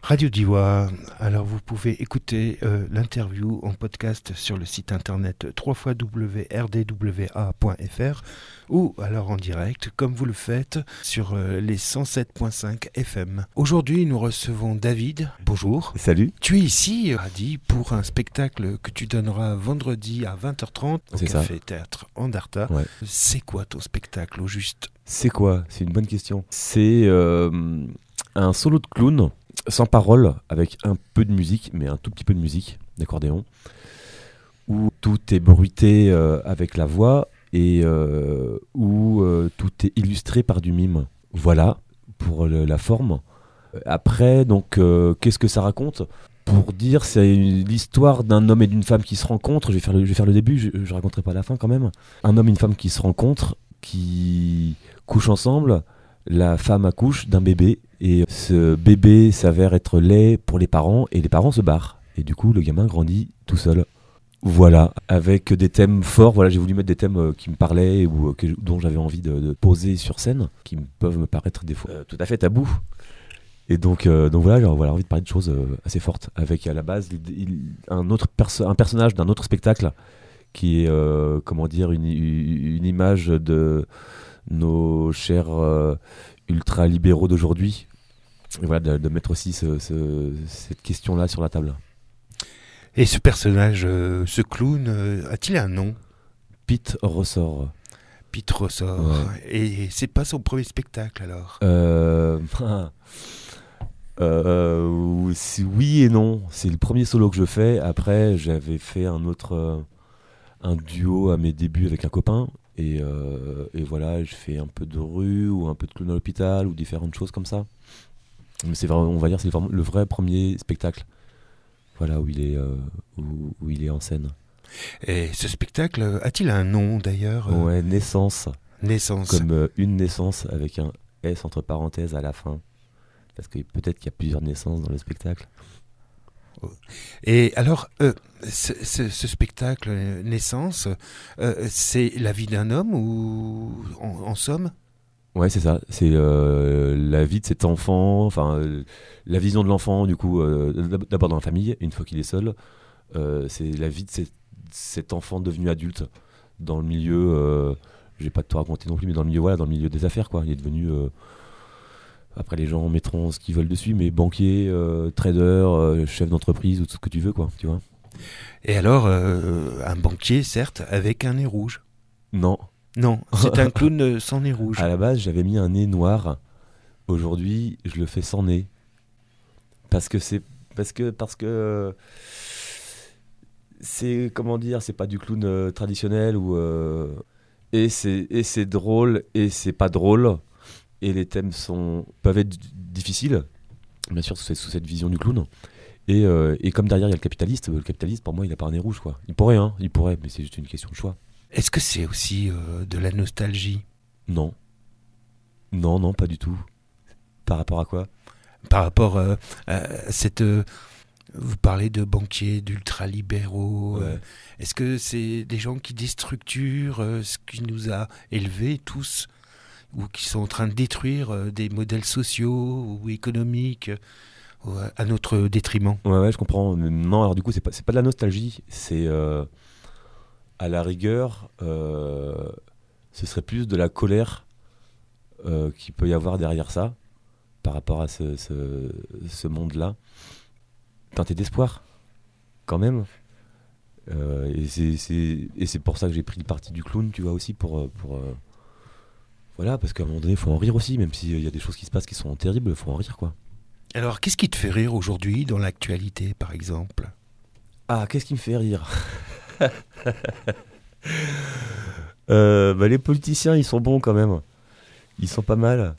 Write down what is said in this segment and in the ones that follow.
Radio Diwa, alors vous pouvez écouter l'interview en podcast sur le site internet www.rdwa.fr ou alors en direct, comme vous le faites, sur les 107.5 FM. Aujourd'hui, nous recevons David. Bonjour. Salut. Tu es ici, Radi, pour un spectacle que tu donneras vendredi à 20h30 au Café Théâtre Andarta. Ouais. C'est quoi ton spectacle au juste ? C'est quoi ? C'est une bonne question. C'est un solo de clown, sans parole, avec un peu de musique, mais un tout petit peu de musique, d'accordéon, où tout est bruité avec la voix et où tout est illustré par du mime. Voilà, pour la forme. Après, donc, qu'est-ce que ça raconte ? Pour dire, c'est l'histoire d'un homme et d'une femme qui se rencontrent. Je vais faire le début, je raconterai pas la fin quand même. Un homme et une femme qui se rencontrent, qui couchent ensemble. La femme accouche d'un bébé et ce bébé s'avère être laid pour les parents et les parents se barrent. Et du coup, le gamin grandit tout seul. Voilà, avec des thèmes forts. Voilà, j'ai voulu mettre des thèmes qui me parlaient ou dont j'avais envie de poser sur scène, qui peuvent me paraître des fois tout à fait tabous. Et donc voilà, j'ai envie de parler de choses assez fortes. Avec à la base un personnage d'un autre spectacle qui est une image de nos chers ultra-libéraux d'aujourd'hui. Et voilà, de mettre aussi cette question-là sur la table. Et ce personnage, ce clown, a-t-il un nom ? Pete Ressort. Pete Ressort. Ouais. Et c'est pas son premier spectacle alors ? Oui et non. C'est le premier solo que je fais. Après, j'avais fait un duo à mes débuts avec un copain. Et voilà, je fais un peu de rue ou un peu de clown à l'hôpital ou différentes choses comme ça. Mais c'est vraiment, on va dire, c'est vraiment le vrai premier spectacle. Voilà, où il est en scène. Et ce spectacle a-t-il un nom d'ailleurs ? Ouais, Naissance. Naissance. Comme une naissance avec un S entre parenthèses à la fin. Parce que peut-être qu'il y a plusieurs naissances dans le spectacle. Et alors, ce spectacle Naissance, c'est la vie d'un homme ou en somme ? Ouais, c'est ça. C'est la vie de cet enfant, enfin la vision de l'enfant, du coup, d'abord dans la famille, une fois qu'il est seul. C'est la vie de cet enfant devenu adulte dans le milieu. Je vais pas te raconter non plus, mais dans le milieu des affaires, quoi. Il est devenu. Après, les gens mettront ce qu'ils veulent dessus, mais banquier, trader, chef d'entreprise ou tout ce que tu veux, quoi. Tu vois. Et alors, un banquier, certes, avec un nez rouge ? Non. Non, c'est un clown sans nez rouge. À la base, j'avais mis un nez noir. Aujourd'hui, je le fais sans nez. Parce que c'est comment dire, c'est pas du clown traditionnel et c'est drôle et c'est pas drôle et les thèmes peuvent être difficiles. Bien sûr, sous cette vision du clown. Et comme derrière il y a le capitaliste pour moi il a pas un nez rouge, quoi. Il pourrait, mais c'est juste une question de choix. Est-ce que c'est aussi de la nostalgie ? Non, pas du tout. Par rapport à quoi ? Par rapport à cette... vous parlez de banquiers, d'ultralibéraux. Ouais. Est-ce que c'est des gens qui déstructurent ce qui nous a élevés tous, ou qui sont en train de détruire des modèles sociaux ou économiques à notre détriment ? Ouais, je comprends. Mais non, alors du coup, c'est pas de la nostalgie. C'est... à la rigueur, ce serait plus de la colère qu'il peut y avoir derrière ça, par rapport à ce monde-là. Teinté d'espoir, quand même. Et c'est pour ça que j'ai pris le parti du clown, tu vois, aussi, voilà, parce qu'à un moment donné, il faut en rire aussi, même s'il y a des choses qui se passent qui sont terribles, il faut en rire, quoi. Alors, qu'est-ce qui te fait rire aujourd'hui, dans l'actualité, par exemple ? Ah, qu'est-ce qui me fait rire ? Les politiciens, ils sont bons quand même. Ils sont pas mal.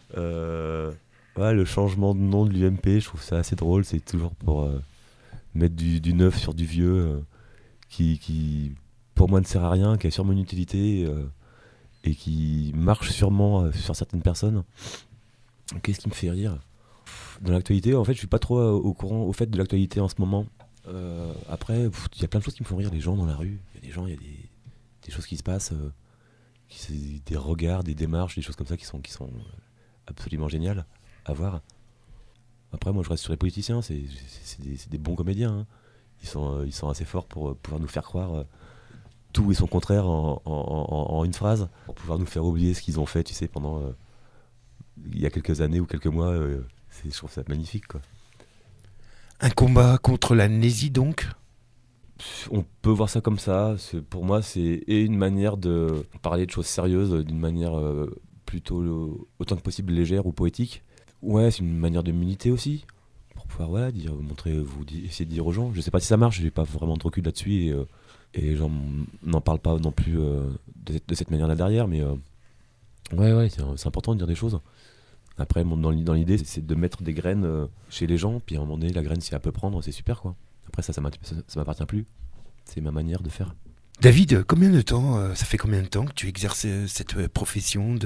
Le changement de nom de l'UMP, je trouve ça assez drôle. C'est toujours pour mettre du neuf sur du vieux qui, pour moi, ne sert à rien, qui a sûrement une utilité et qui marche sûrement sur certaines personnes. Qu'est-ce qui me fait rire ? Dans l'actualité, en fait, je suis pas trop au fait de l'actualité en ce moment. Après, il y a plein de choses qui me font rire. Les gens dans la rue, il y a des gens, il y a des choses qui se passent, des regards, des démarches, des choses comme ça qui sont absolument géniales à voir. Après, moi, je reste sur les politiciens. C'est des bons comédiens. Hein. Ils sont assez forts pour pouvoir nous faire croire tout et son contraire en une phrase, pour pouvoir nous faire oublier ce qu'ils ont fait, tu sais, pendant il y a quelques années ou quelques mois. Je trouve ça magnifique, quoi. Un combat contre l'amnésie, donc ? On peut voir ça comme ça. Pour moi, c'est une manière de parler de choses sérieuses d'une manière plutôt autant que possible légère ou poétique. Ouais, c'est une manière de militer aussi, pour pouvoir dire, essayer de dire aux gens. Je sais pas si ça marche, j'ai pas vraiment de recul là-dessus et les gens n'en parlent pas non plus de cette manière-là derrière, mais ouais, c'est important de dire des choses. Après, dans l'idée, c'est de mettre des graines chez les gens, puis à un moment donné, la graine, si elle peut prendre, c'est super, quoi. Après, ça m'appartient plus. C'est ma manière de faire. David, ça fait combien de temps que tu exerces cette profession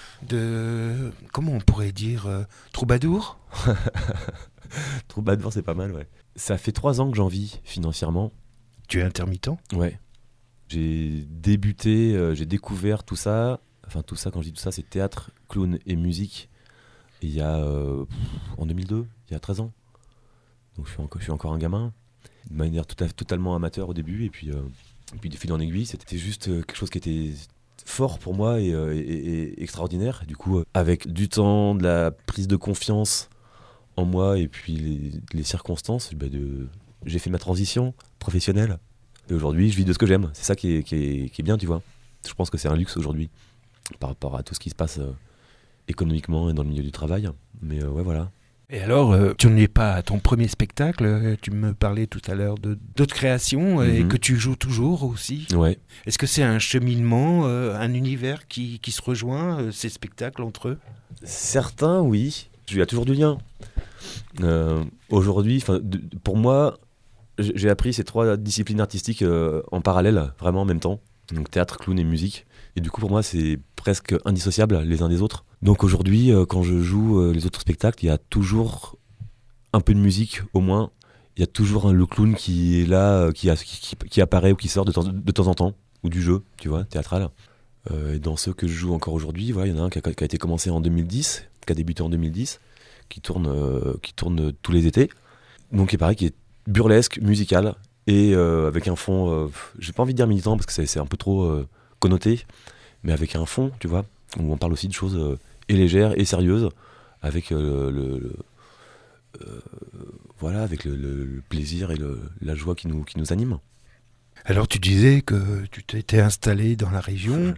de comment on pourrait dire, troubadour ? Troubadour, c'est pas mal, ouais. Ça fait 3 ans que j'en vis financièrement. Tu es intermittent ? Ouais. J'ai découvert tout ça. Enfin, tout ça, quand je dis tout ça, c'est théâtre, clown et musique. Il y a, en 2002, il y a 13 ans. Donc je suis encore un gamin. De manière totalement amateur au début. Et puis de fil en aiguille, c'était juste quelque chose qui était fort pour moi et extraordinaire. Du coup, avec du temps, de la prise de confiance en moi et puis les circonstances, j'ai fait ma transition professionnelle. Et aujourd'hui, je vis de ce que j'aime. C'est ça qui est bien, tu vois. Je pense que c'est un luxe aujourd'hui par rapport à tout ce qui se passe économiquement et dans le milieu du travail. Mais ouais, voilà. Et alors, tu n'es pas à ton premier spectacle, tu me parlais tout à l'heure d'autres créations et que tu joues toujours aussi. Ouais. Est-ce que c'est un cheminement, un univers qui se rejoint, ces spectacles entre eux ? Certains, oui. Il y a toujours du lien. Aujourd'hui, pour moi, j'ai appris ces 3 disciplines artistiques en parallèle, vraiment en même temps. Donc théâtre, clown et musique. Et du coup, pour moi, c'est presque indissociable les uns des autres. Donc aujourd'hui, quand je joue les autres spectacles, il y a toujours un peu de musique, au moins. Il y a toujours le clown qui est là, qui apparaît ou qui sort de temps en temps. Ou du jeu, tu vois, théâtral. Et dans ceux que je joue encore aujourd'hui, voilà, il y en a un qui a été commencé en 2010, qui a débuté en 2010, qui tourne tous les étés. Donc il paraît qu'il est burlesque, musical, et avec un fond, j'ai pas envie de dire militant parce que c'est un peu trop connoté, mais avec un fond, tu vois, où on parle aussi de choses et légères et sérieuses, avec voilà, avec le plaisir et la joie qui nous anime. Alors tu disais que tu t'étais installé dans la région,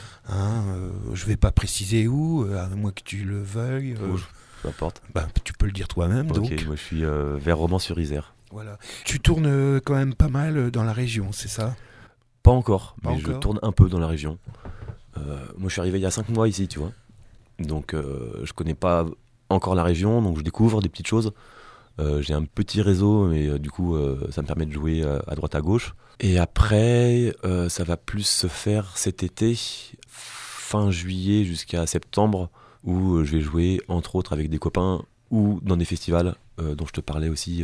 je vais pas préciser où, à moins que tu le veuilles. Peu importe. Tu peux le dire toi-même. Ok, donc. Moi je suis vers Romans-sur-Isère. Voilà. Tu tournes quand même pas mal dans la région, c'est ça ? Pas encore, Pas mais encore. je tourne un peu dans la région. Moi je suis arrivé il y a 5 mois ici, tu vois. Donc je connais pas encore la région, donc je découvre des petites choses. J'ai un petit réseau, mais du coup ça me permet de jouer à droite à gauche. Et après, ça va plus se faire cet été, fin juillet jusqu'à septembre, où je vais jouer entre autres avec des copains ou dans des festivals dont je te parlais aussi,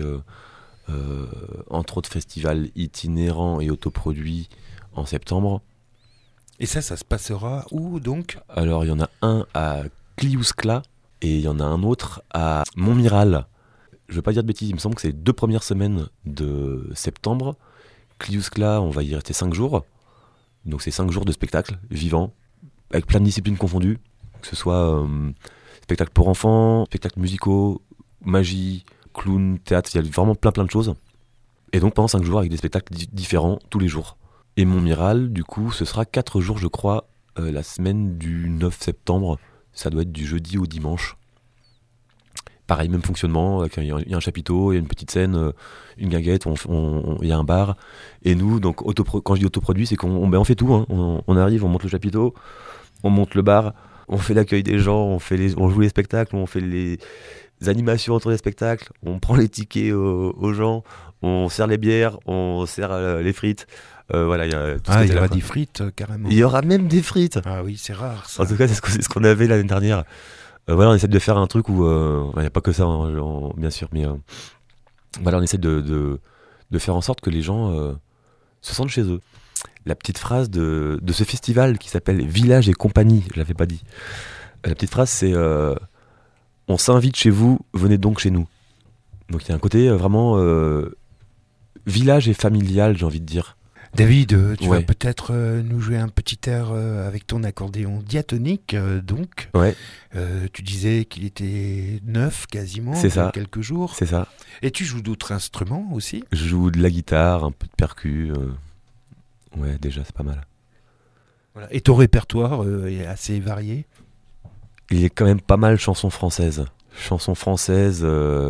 entre autres festivals itinérants et autoproduits en septembre. Et ça se passera où donc ? Alors il y en a un à Cliouscla et il y en a un autre à Montmiral. Je veux pas dire de bêtises, il me semble que c'est les 2 premières semaines de septembre. Cliouscla, on va y rester 5 jours. Donc c'est 5 jours de spectacle vivant, avec plein de disciplines confondues, que ce soit spectacle pour enfants, spectacles musicaux, magie, clown, théâtre, il y a vraiment plein de choses. Et donc pendant 5 jours avec des spectacles différents tous les jours. Et Montmiral, du coup, ce sera 4 jours, je crois, la semaine du 9 septembre. Ça doit être du jeudi au dimanche. Pareil, même fonctionnement, il y a un chapiteau, il y a une petite scène, une guinguette, il y a un bar. Et nous, donc quand je dis autoproduit, c'est qu'on fait tout. Hein. On arrive, on monte le chapiteau, on monte le bar, on fait l'accueil des gens, on joue les spectacles, on fait les animations entre les spectacles, on prend les tickets aux gens, on sert les bières, on sert les frites. Voilà, il y aura des frites carrément. Il y aura même des frites. Ah oui, c'est rare ça. En tout cas, c'est ce qu'on avait l'année dernière. Voilà, on essaie de faire un truc où il n'y a pas que ça, hein, bien sûr, mais voilà, on essaie de faire en sorte que les gens se sentent chez eux. La petite phrase de ce festival qui s'appelle Village et compagnie, je l'avais pas dit. La petite phrase, c'est on s'invite chez vous, venez donc chez nous. Donc il y a un côté vraiment village et familial, j'ai envie de dire. David, tu vas Ouais. peut-être nous jouer un petit air avec ton accordéon diatonique, donc. Ouais, Tu disais qu'il était neuf quasiment, C'est il y a ça. quelques jours. c'est ça. Et tu joues d'autres instruments aussi? Je joue de la guitare, un peu de percu. Ouais, déjà, c'est pas mal. Voilà. Et ton répertoire est assez varié? Il y a quand même pas mal chansons françaises. Chansons françaises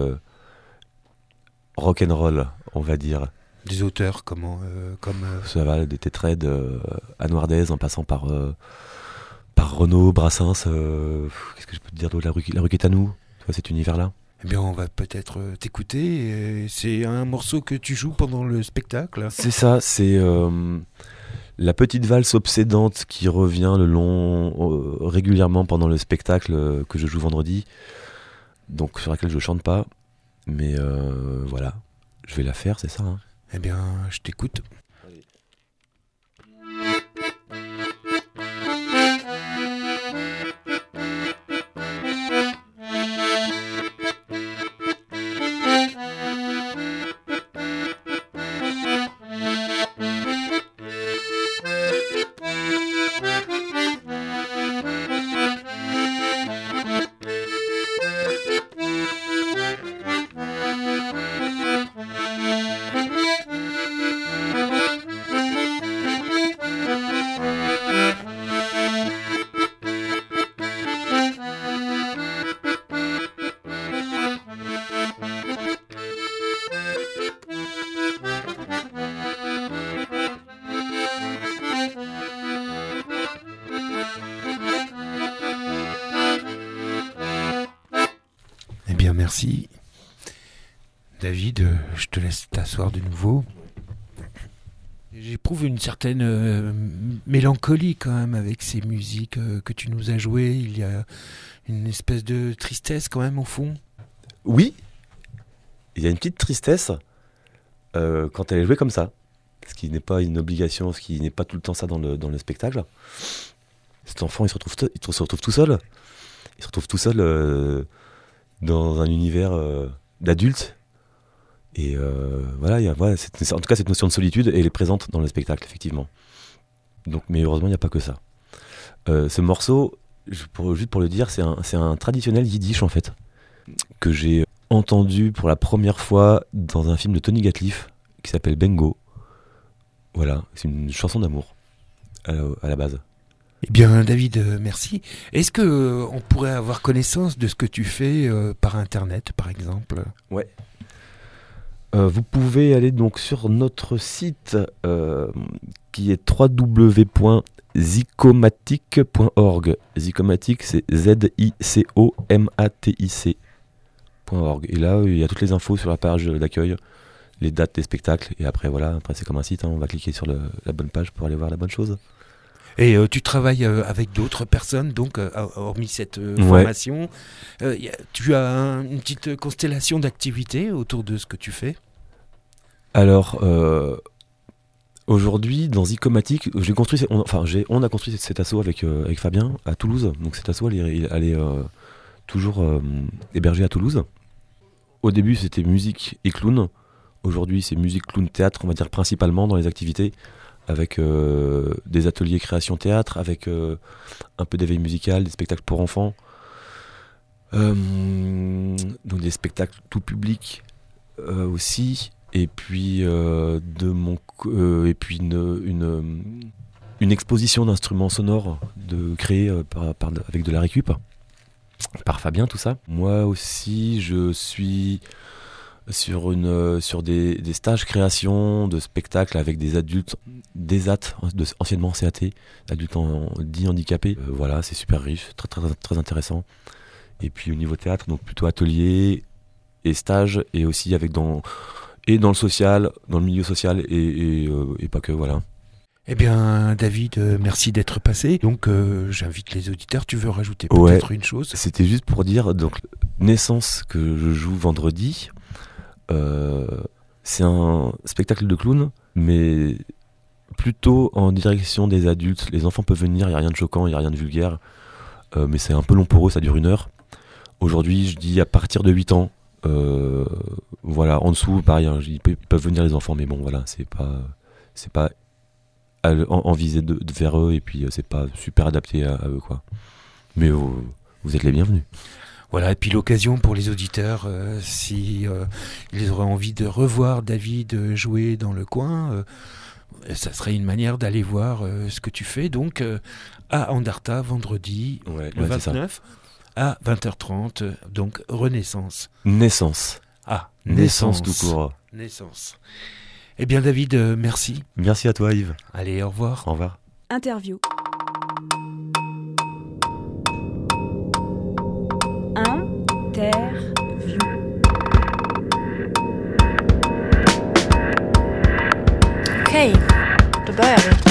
rock'n'roll, on va dire. Des auteurs comme Ça va, des Tétraides à Noirdez, en passant par Renaud, Brassens. Qu'est-ce que je peux te dire d'autre? La rue Quétanou, tu vois, cet univers-là. Eh bien, on va peut-être t'écouter. C'est un morceau que tu joues pendant le spectacle. C'est ça, c'est la petite valse obsédante qui revient régulièrement pendant le spectacle que je joue vendredi. Donc sur laquelle je chante pas. Mais voilà, je vais la faire, c'est ça. Hein. Eh bien, je t'écoute. Eh bien, merci. David, je te laisse t'asseoir de nouveau. J'éprouve une certaine mélancolie quand même avec ces musiques que tu nous as jouées. Il y a une espèce de tristesse quand même au fond. Oui, il y a une petite tristesse quand elle est jouée comme ça. Ce qui n'est pas une obligation, ce qui n'est pas tout le temps ça dans le spectacle. Cet enfant, il se retrouve tout seul. Il se retrouve tout seul dans un univers d'adulte. Et voilà, en tout cas, cette notion de solitude, elle est présente dans le spectacle, effectivement. Donc, mais heureusement, il n'y a pas que ça. Ce morceau, juste pour le dire, c'est un traditionnel yiddish, en fait, que j'ai entendu pour la première fois dans un film de Tony Gatliff qui s'appelle Bengo. Voilà, c'est une chanson d'amour à la base. Eh bien, David, merci. Est-ce que on pourrait avoir connaissance de ce que tu fais par Internet, par exemple? Ouais. Vous pouvez aller donc sur notre site qui est www.zicomatic.org. Zicomatic, c'est ZICOMATIC.org. Et là, il y a toutes les infos sur la page d'accueil, les dates des spectacles. Et après, voilà, après c'est comme un site, hein, on va cliquer sur la bonne page pour aller voir la bonne chose. Et tu travailles avec d'autres personnes, donc hormis cette formation. Tu as une petite constellation d'activités autour de ce que tu fais? Alors, aujourd'hui, dans Zicomatic, on a construit cet asso avec Fabien à Toulouse. Donc cet asso, elle est toujours hébergée à Toulouse. Au début, c'était musique et clown. Aujourd'hui, c'est musique, clown, théâtre, on va dire principalement dans les activités, avec des ateliers création théâtre, avec un peu d'éveil musical, des spectacles pour enfants, donc des spectacles tout public aussi, et puis une exposition d'instruments sonores créée avec de la récup par Fabien, tout ça. Moi aussi, je suis sur des stages création de spectacles avec des adultes, des AT, anciennement CAT, adultes dits handicapés. Voilà, c'est super riche, très, très, très intéressant. Et puis au niveau théâtre, donc plutôt atelier et stage, et aussi dans le social, dans le milieu social, et pas que, voilà. Eh bien, David, merci d'être passé. Donc, j'invite les auditeurs. Tu veux rajouter peut-être une chose? C'était juste pour dire, donc, Naissance, que je joue vendredi, c'est un spectacle de clown, mais plutôt en direction des adultes. Les enfants peuvent venir, il n'y a rien de choquant, il n'y a rien de vulgaire, mais c'est un peu long pour eux, ça dure 1 heure. Aujourd'hui, je dis à partir de 8 ans, Voilà, en dessous, pareil, hein, ils peuvent venir les enfants, mais bon, voilà, c'est pas en visée vers eux, et puis c'est pas super adapté à eux, quoi. Mais vous êtes les bienvenus. Voilà, et puis l'occasion pour les auditeurs, si ils auraient envie de revoir David jouer dans le coin, ça serait une manière d'aller voir ce que tu fais, donc à Andarta, vendredi, le 29, à 20h30, donc Renaissance. Naissance. Ah, Naissance tout court. Naissance. Eh bien David, merci. Merci à toi Yves. Allez, au revoir. Au revoir. Interview. Interview. Okej, då börjar vi.